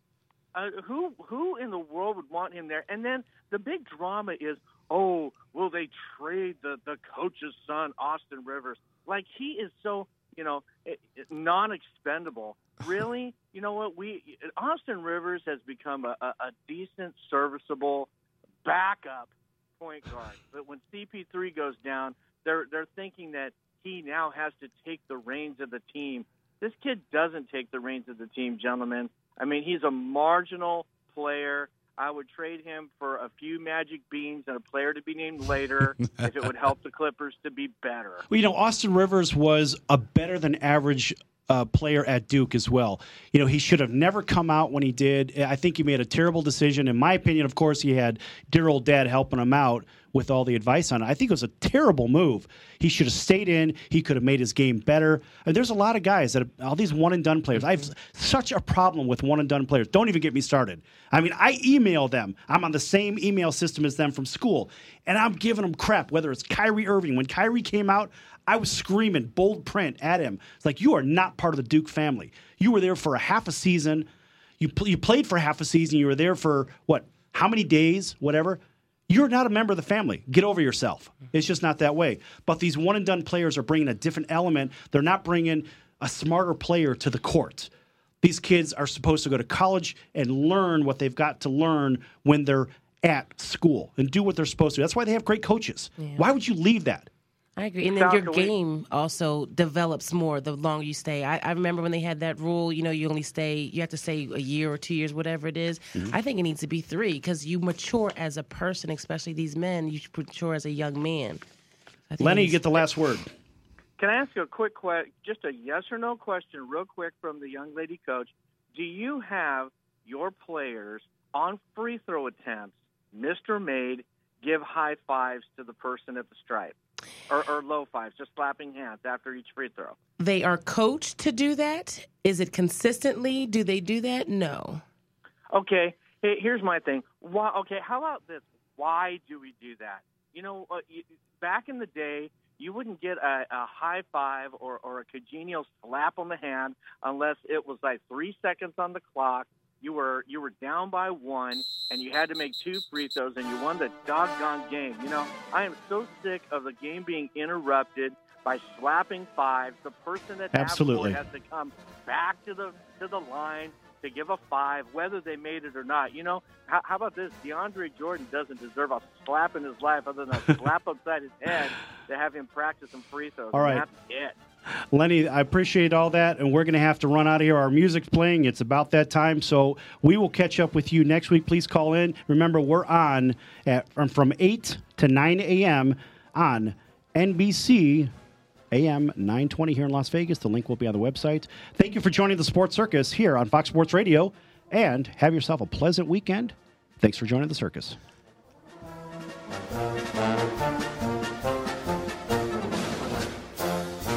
F: Uh, who who in the world would want him there? And then the big drama is, oh, will they trade the, the coach's son, Austin Rivers? Like, he is so, you know, non-expendable. Really? You know what? We Austin Rivers has become a, a, a decent, serviceable backup point guard. But when C P three goes down, they're they're thinking that he now has to take the reins of the team. This kid doesn't take the reins of the team, gentlemen. I mean, he's a marginal player. I would trade him for a few magic beans and a player to be named later if it would help the Clippers to be better.
A: Well, you know, Austin Rivers was a better than average uh, player at Duke as well. You know, he should have never come out when he did. I think he made a terrible decision. In my opinion, of course, he had dear old dad helping him out with all the advice on it. I think it was a terrible move. He should have stayed in. He could have made his game better. And there's a lot of guys that have, all these one-and-done players. I have such a problem with one-and-done players. Don't even get me started. I mean, I email them. I'm on the same email system as them from school, and I'm giving them crap, whether it's Kyrie Irving. When Kyrie came out, I was screaming bold print at him. It's like, you are not part of the Duke family. You were there for a half a season. You, pl- you played for half a season. You were there for, what, how many days, whatever. You're not a member of the family. Get over yourself. It's just not that way. But these one-and-done players are bringing a different element. They're not bringing a smarter player to the court. These kids are supposed to go to college and learn what they've got to learn when they're at school and do what they're supposed to. That's why they have great coaches. Yeah. Why would you leave that?
D: I agree. And then your game also develops more the longer you stay. I, I remember when they had that rule, you know, you only stay, you have to stay a year or two years, whatever it is. Mm-hmm. I think it needs to be three because you mature as a person, especially these men. You mature as a young man.
A: Lenny, you get the last word.
F: Can I ask you a quick question, just a yes or no question real quick from the young lady coach? Do you have your players on free throw attempts, Mister Made, give high fives to the person at the stripe? Or, or low fives, just slapping hands after each free throw?
D: They are coached to do that. Is it consistently? Do they do that? No.
F: Okay, hey, here's my thing. Why? Okay, how about this? Why do we do that? You know, uh, you, back in the day, you wouldn't get a, a high five or, or a congenial slap on the hand unless it was like three seconds on the clock. You were you were down by one, and you had to make two free throws, and you won the doggone game. You know, I am so sick of the game being interrupted by slapping fives. The person that
A: absolutely
F: has to come back to the to the line to give a five, whether they made it or not. You know, how, how about this? DeAndre Jordan doesn't deserve a slap in his life other than a slap upside his head to have him practice some free throws.
A: All right.
F: That's it.
A: Lenny, I appreciate all that, and we're going to have to run out of here. Our music's playing. It's about that time, so we will catch up with you next week. Please call in. Remember, we're on at, from eight to nine a.m. on N B C A M nine twenty here in Las Vegas. The link will be on the website. Thank you for joining the Sports Circus here on Fox Sports Radio, and have yourself a pleasant weekend. Thanks for joining the circus.